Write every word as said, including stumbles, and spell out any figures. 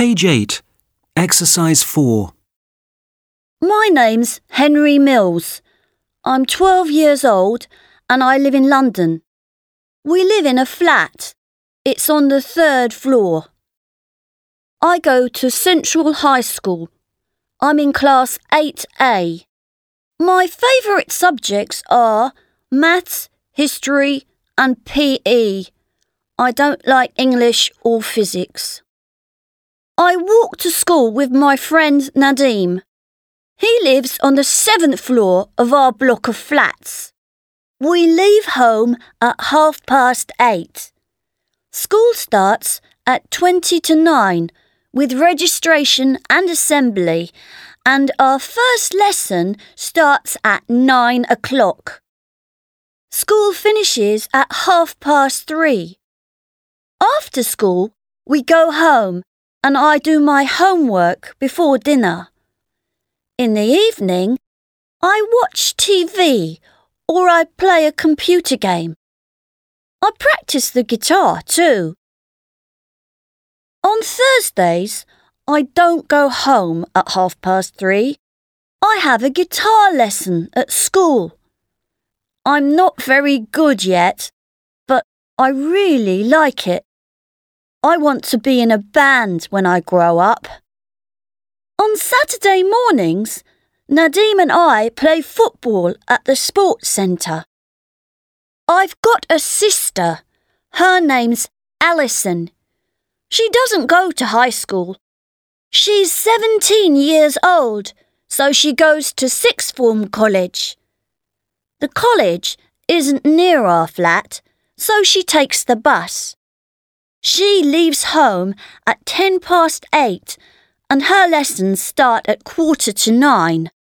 Page eight. Exercise four. My name's Henry Mills. I'm twelve years old and I live in London. We live in a flat. It's on the third floor. I go to Central High School. I'm in class eight A. My favourite subjects are maths, history and P E. I don't like English or physics. I walk to school with my friend Nadim. He lives on the seventh floor of our block of flats. We leave home at half past eight. School starts at twenty to nine with registration and assembly, and our first lesson starts at nine o'clock. School finishes at half past three. After school, we go home and I do my homework before dinner. In the evening, I watch T V or I play a computer game. I practice the guitar too. On Thursdays, I don't go home at half past three. I have a guitar lesson at school. I'm not very good yet, but I really like it. I want to be in a band when I grow up. On Saturday mornings, Nadim and I play football at the sports centre. I've got a sister. Her name's Alison. She doesn't go to high school. She's seventeen years old, so she goes to sixth form college. The college isn't near our flat, so she takes the bus. She leaves home at ten past eight and her lessons start at quarter to nine.